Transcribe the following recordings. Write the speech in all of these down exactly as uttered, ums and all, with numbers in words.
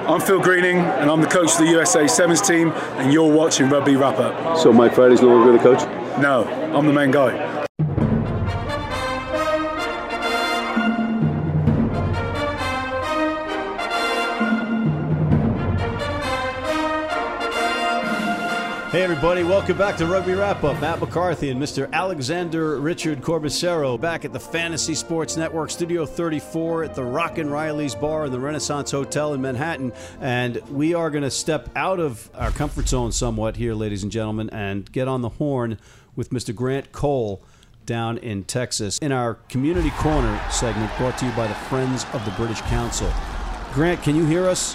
I'm Phil Greening, and I'm the coach of the U S A Sevens team, and you're watching Rugby Wrap Up. So Mike Friday's no longer the coach? No, I'm the main guy. Hey everybody, welcome back to Rugby Wrap-Up. Matt McCarthy and Mister Alexander Richard Corbicero back at the Fantasy Sports Network, Studio thirty-four at the Rockin' Riley's Bar in the Renaissance Hotel in Manhattan. And we are going to step out of our comfort zone somewhat here, ladies and gentlemen, and get on the horn with Mister Grant Cole down in Texas in our Community Corner segment brought to you by the Friends of the British Council. Grant, can you hear us?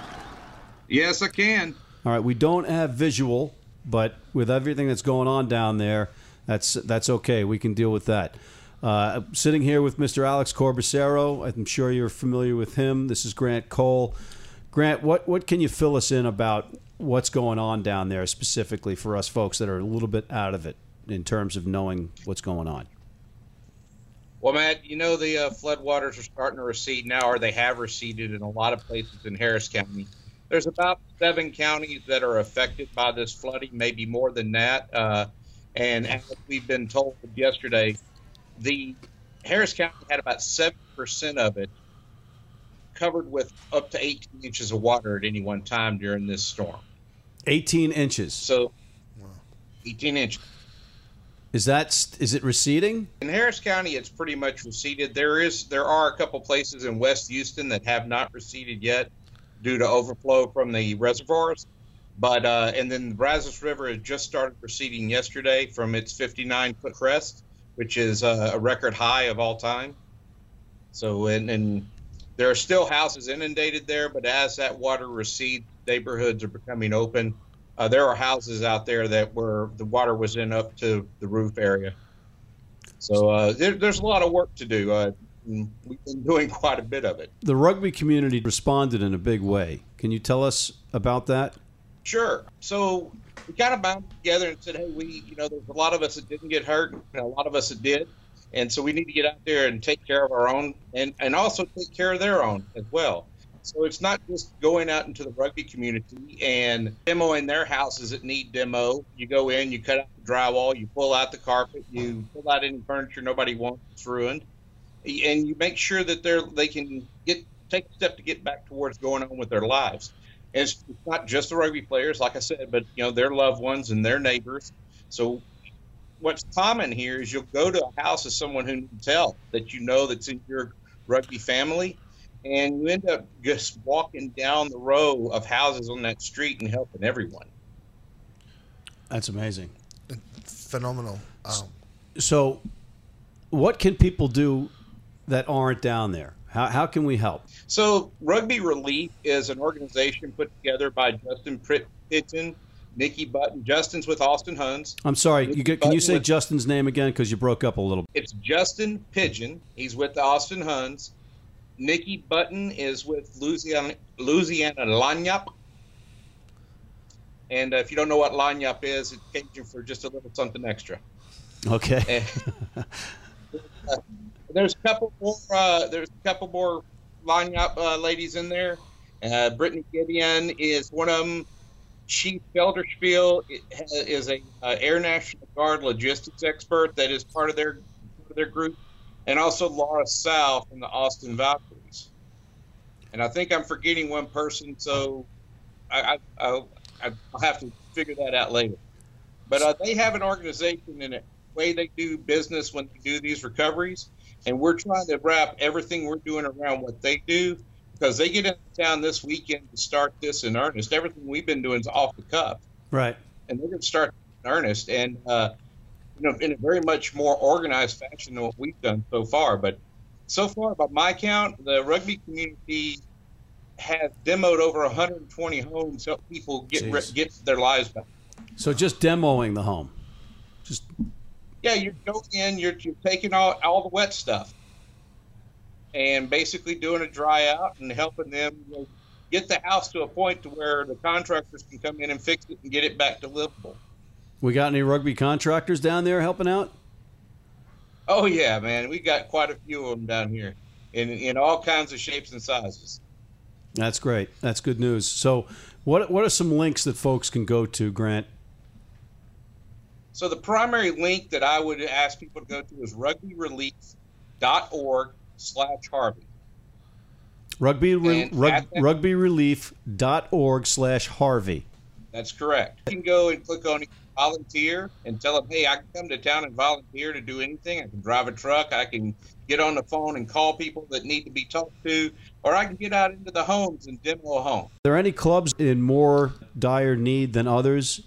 Yes, I can. All right, we don't have visual, but with everything that's going on down there, that's that's okay. We can deal with that. Uh, sitting here with Mister Alex Corbicero. I'm sure you're familiar with him. This is Grant Cole. Grant, what, what can you fill us in about what's going on down there specifically for us folks that are a little bit out of it in terms of knowing what's going on? Well, Matt, you know the uh, floodwaters are starting to recede now, or they have receded in a lot of places in Harris County. There's about seven counties that are affected by this flooding, maybe more than that. Uh, and as we've been told yesterday, the Harris County had about seventy percent of it covered with up to eighteen inches of water at any one time during this storm. eighteen inches. So, eighteen inches. Is that is it receding? In Harris County, it's pretty much receded. There is there are a couple places in West Houston that have not receded yet, due to overflow from the reservoirs. But, uh, and then the Brazos River has just started receding yesterday from its fifty-nine foot crest, which is uh, a record high of all time. So, and, and there are still houses inundated there, but as that water recedes, neighborhoods are becoming open. Uh, there are houses out there that were, the water was in up to the roof area. So uh, there, there's a lot of work to do. Uh, We've been doing quite a bit of it. The rugby community responded in a big way. Can you tell us about that? Sure. So we kind of bound together and said, hey, we, you know, there's a lot of us that didn't get hurt and a lot of us that did. And so we need to get out there and take care of our own and, and also take care of their own as well. So it's not just going out into the rugby community and demoing their houses that need demo. You go in, you cut out the drywall, you pull out the carpet, you pull out any furniture nobody wants that's ruined. And you make sure that they're they can get take a step to get back towards going on with their lives. And it's not just the rugby players, like I said, but you know their loved ones and their neighbors. So what's common here is you'll go to a house of someone who needs help that you know that's in your rugby family, and you end up just walking down the row of houses on that street and helping everyone. That's amazing. Phenomenal. Um, so what can people do that aren't down there? How how can we help? So Rugby Relief is an organization put together by Justin Pidgeon, Nikki Button. Justin's with Austin Huns. I'm sorry, Nikki you get, can you say with, Justin's name again because you broke up a little? It's Justin Pidgeon. He's with the Austin Huns. Nikki Button is with Louisiana, Louisiana Lanyap. And uh, if you don't know what Lanyap is, it's Cajun for just a little something extra. Okay. And, uh, There's a couple more. Uh, there's a couple more line-up uh, ladies in there. Uh, Brittany Gideon is one of them. Chief Felderspiel is a uh, Air National Guard logistics expert that is part of their part of their group, and also Laura Sal from the Austin Valkyries. And I think I'm forgetting one person, so I, I, I I'll have to figure that out later. But uh, they have an organization in it. Way they do business when they do these recoveries, and we're trying to wrap everything we're doing around what they do, because they get into town this weekend to start this in earnest. Everything we've been doing is off the cuff, right? And they're going to start in earnest, and uh, you know, in a very much more organized fashion than what we've done so far. But so far, by my count, the rugby community has demoed over one hundred twenty homes to help people get re- get their lives back. So just demoing the home, just. Yeah, you're going in, you're, you're taking all, all the wet stuff and basically doing a dry out and helping them, you know, get the house to a point to where the contractors can come in and fix it and get it back to livable. We got any rugby contractors down there helping out? Oh, yeah, man. We got quite a few of them down here in, in all kinds of shapes and sizes. That's great. That's good news. So what what are some links that folks can go to, Grant? So the primary link that I would ask people to go to is rugbyrelief.org slash Harvey. Rugby, re, rug, that, rugbyrelief.org slash Harvey. That's correct. You can go and click on volunteer and tell them, hey, I can come to town and volunteer to do anything. I can drive a truck. I can get on the phone and call people that need to be talked to, or I can get out into the homes and demo a home. Are there any clubs in more dire need than others?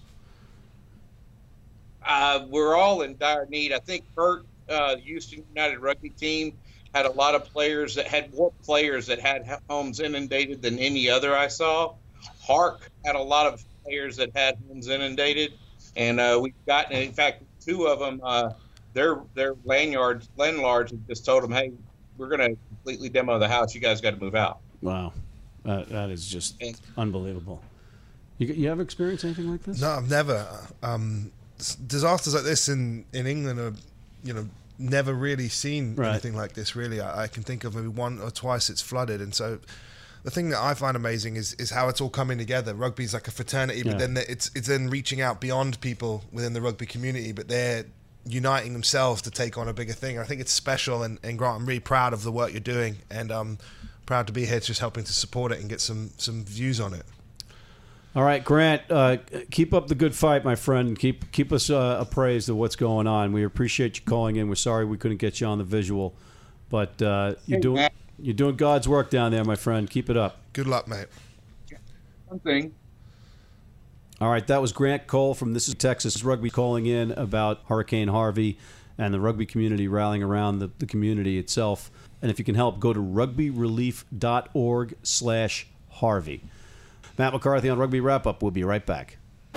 Uh, we're all in dire need. I think Bert, uh, the Houston United rugby team, had a lot of players that had more players that had homes inundated than any other I saw. Hark had a lot of players that had homes inundated, and uh, we've gotten, in fact, two of them, uh, their their landlords, landlords have just told them, hey, we're going to completely demo the house. You guys got to move out. Wow. Uh, that is just and, unbelievable. You, you ever experienced anything like this? No, I've never. Um, disasters like this in, in England are, you know, never really seen right. anything like this, really. I, I can think of maybe one or twice it's flooded. And so the thing that I find amazing is is how it's all coming together. Rugby's like a fraternity, but yeah. then it's it's then reaching out beyond people within the rugby community, but they're uniting themselves to take on a bigger thing. I think it's special, and, and Grant, I'm really proud of the work you're doing, and I'm proud to be here just helping to support it and get some, some views on it. All right, Grant, uh, keep up the good fight, my friend. Keep keep us uh, appraised of what's going on. We appreciate you calling in. We're sorry we couldn't get you on the visual, but uh, you're doing you're doing God's work down there, my friend. Keep it up. Good luck, mate. One thing. All right, that was Grant Cole from This Is Texas Rugby calling in about Hurricane Harvey and the rugby community rallying around the, the community itself. And if you can help, go to rugbyrelief.org slash Harvey. Matt McCarthy on Rugby Wrap-Up. We'll be right back.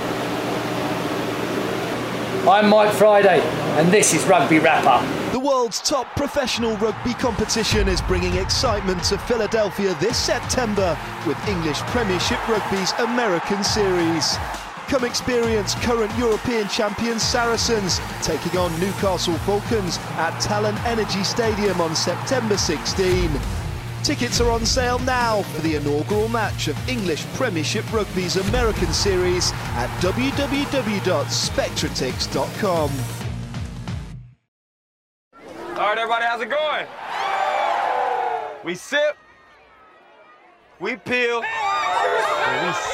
I'm Mike Friday, and this is Rugby Wrap-Up. The world's top professional rugby competition is bringing excitement to Philadelphia this September with English Premiership Rugby's American Series. Come experience current European champions Saracens taking on Newcastle Falcons at Talon Energy Stadium on September sixteenth. Tickets are on sale now for the inaugural match of English Premiership Rugby's American Series at w w w dot spectratix dot com. All right, everybody, how's it going? We sip, we peel, and we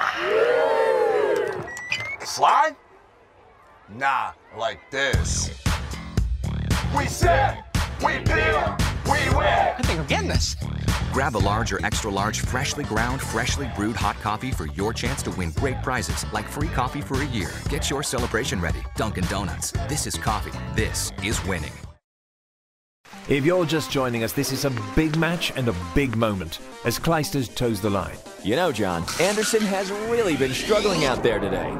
slide. Slide? Nah, like this. We sip, we peel, we win. I think I'm getting this. Grab a large or extra large freshly ground, freshly brewed hot coffee for your chance to win great prizes like free coffee for a year. Get your celebration ready. Dunkin' Donuts. This is coffee. This is winning. If you're just joining us, this is a big match and a big moment as Clijsters toes the line. You know, John, Anderson has really been struggling out there today.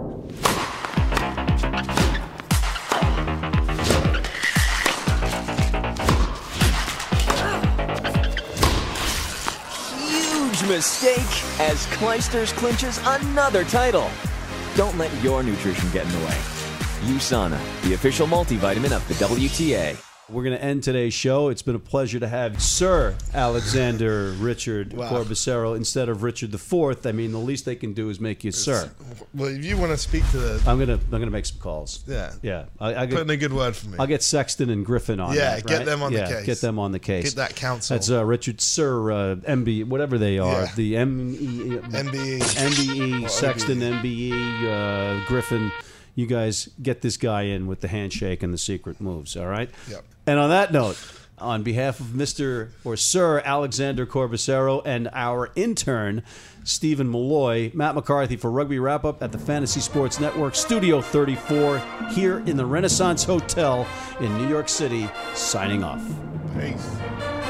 Mistake as Clijsters clinches another title. Don't let your nutrition get in the way. USANA, the official multivitamin of the W T A. We're going to end today's show. It's been a pleasure to have Sir Alexander Richard wow. Corbisiero instead of Richard the Fourth. I mean, the least they can do is make you it's, Sir. Well, if you want to speak to the, I'm gonna I'm gonna make some calls. Yeah, yeah. I, I get, put in a good word for me. I'll get Sexton and Griffin on. Yeah, that, get right? them on yeah, the case. Get them on the case. Get that counsel. That's uh, Richard Sir uh, M B, whatever they are. Yeah. The M E M B E, M B E, Sexton, M B E, uh, Griffin. You guys get this guy in with the handshake and the secret moves. All right. Yep. And on that note, on behalf of Mister or Sir Alexander Corbisiero and our intern, Stephen Malloy, Matt McCarthy for Rugby Wrap-Up at the Fantasy Sports Network, Studio thirty-four, here in the Renaissance Hotel in New York City, signing off. Peace.